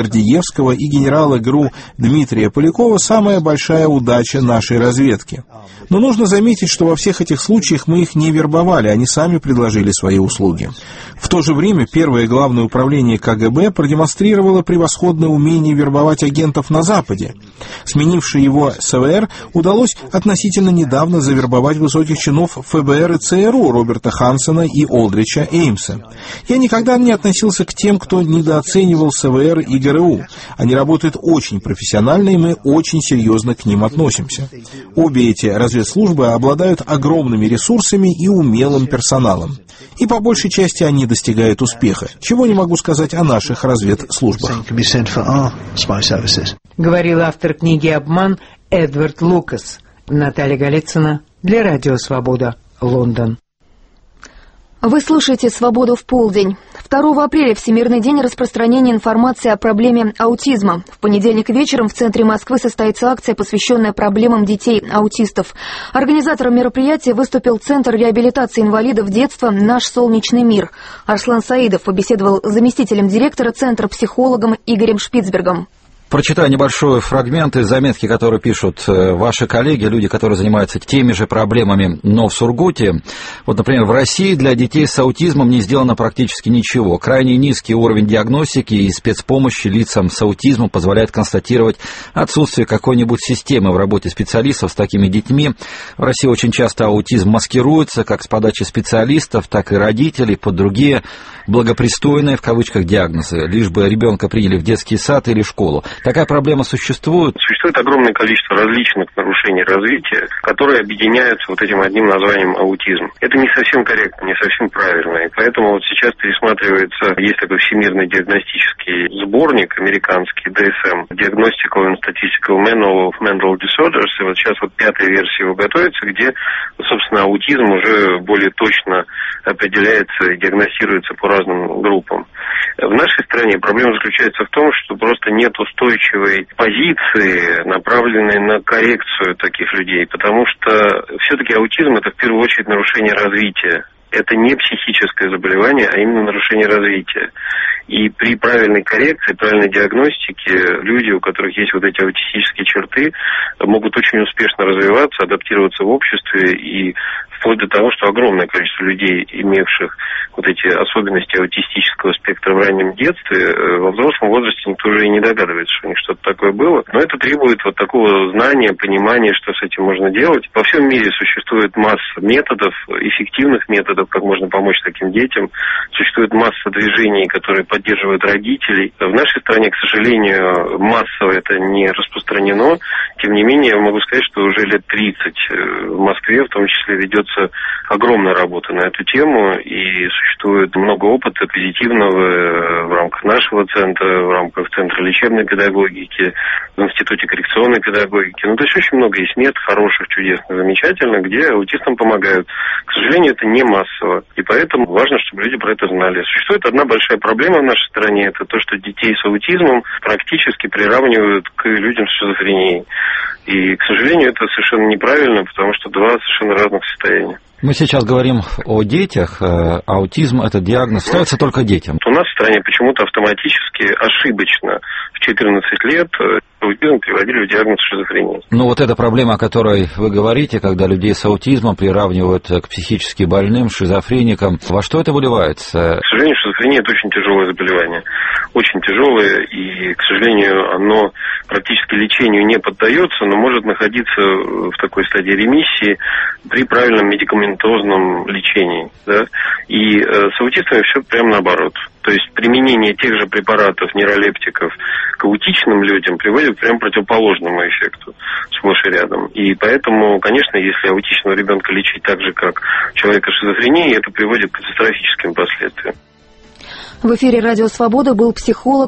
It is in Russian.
Гордеевского и генерала ГРУ Дмитрия Полякова самая большая удача нашей разведки. Но нужно заметить, что во всех этих случаях мы их не вербовали, они сами предложили свои услуги. В то же время Первое главное управление КГБ продемонстрировало превосходное умение вербовать агентов на Западе. Сменивший его СВР удалось относительно недавно завербовать высоких чинов ФБР и ЦРУ Роберта Хансена и Олдрича Эймса. Я никогда не относился к тем, кто недооценивал СВР и ГРУ. Они работают очень профессионально, и мы очень серьезно к ним относимся. Обе эти разведслужбы обладают огромными ресурсами и умелым персоналом. И по большей части они достигают успеха, чего не могу сказать о наших разведслужбах. Говорил автор книги «Обман» Эдвард Лукас. Наталья Голицына для Радио Свобода, Лондон. Вы слушаете «Свободу в полдень». 2 апреля Всемирный день распространения информации о проблеме аутизма. В понедельник вечером в центре Москвы состоится акция, посвященная проблемам детей-аутистов. Организатором мероприятия выступил Центр реабилитации инвалидов детства «Наш солнечный мир». Арслан Саидов побеседовал с заместителем директора Центра психологом Игорем Шпицбергом. Прочитаю небольшой фрагмент из заметки, которые пишут ваши коллеги, люди, которые занимаются теми же проблемами, но в Сургуте. Вот, например, в России для детей с аутизмом не сделано практически ничего. Крайне низкий уровень диагностики и спецпомощи лицам с аутизмом позволяет констатировать отсутствие какой-нибудь системы в работе специалистов с такими детьми. В России очень часто аутизм маскируется как с подачи специалистов, так и родителей под другие благопристойные, в кавычках, диагнозы, лишь бы ребенка приняли в детский сад или школу. Такая проблема существует? Существует огромное количество различных нарушений развития, которые объединяются вот этим одним названием аутизм. Это не совсем корректно, не совсем правильно. И поэтому вот сейчас пересматривается, есть такой всемирный диагностический сборник американский, DSM, Diagnostical and Statistical Manual of Mental Disorders, и вот сейчас вот 5-я версия его готовится, где, собственно, аутизм уже более точно определяется и диагностируется по разным группам. В нашей стране проблема заключается в том, что просто нет устойчивой позиции, направленной на коррекцию таких людей, потому что все-таки аутизм – это в первую очередь нарушение развития. Это не психическое заболевание, а именно нарушение развития. И при правильной коррекции, правильной диагностике люди, у которых есть вот эти аутистические черты, могут очень успешно развиваться, адаптироваться в обществе и вплоть до того, что огромное количество людей, имевших вот эти особенности аутистического спектра в раннем детстве, во взрослом возрасте никто уже и не догадывается, что у них что-то такое было. Но это требует вот такого знания, понимания, что с этим можно делать. Во всем мире существует масса методов, эффективных методов, как можно помочь таким детям. Существует масса движений, которые поддерживают родителей. В нашей стране, к сожалению, массово это не распространено. Тем не менее, я могу сказать, что уже лет 30 в Москве, в том числе, ведется огромная работа на эту тему, и существует много опыта позитивного в рамках нашего центра, в рамках Центра лечебной педагогики, в Институте коррекционной педагогики. Ну, то есть очень много есть мет хороших, чудесных, замечательных, где аутистам помогают. К сожалению, это не массово, и поэтому важно, чтобы люди про это знали. Существует одна большая проблема в нашей стране, это то, что детей с аутизмом практически приравнивают к людям с шизофренией. И, к сожалению, это совершенно неправильно, потому что два совершенно разных состояния. Мы сейчас говорим о детях. Аутизм – это диагноз ставится только детям. У нас в стране почему-то автоматически, ошибочно, в 14 лет аутизм приводили в диагноз шизофрении. Ну вот эта проблема, о которой вы говорите, когда людей с аутизмом приравнивают к психически больным, шизофреникам, во что это выливается? К сожалению, шизофрения – это очень тяжелое заболевание. Очень тяжелое, и, к сожалению, оно практически лечению не поддается, но может находиться в такой стадии ремиссии при правильном медикаментозном лечении. Да? И с аутистами все прямо наоборот. То есть применение тех же препаратов, нейролептиков к аутичным людям приводит к прям противоположному эффекту сплошь и рядом. И поэтому, конечно, если аутичного ребенка лечить так же, как человека с шизофренией, это приводит к катастрофическим последствиям. В эфире «Радио Свобода» был психолог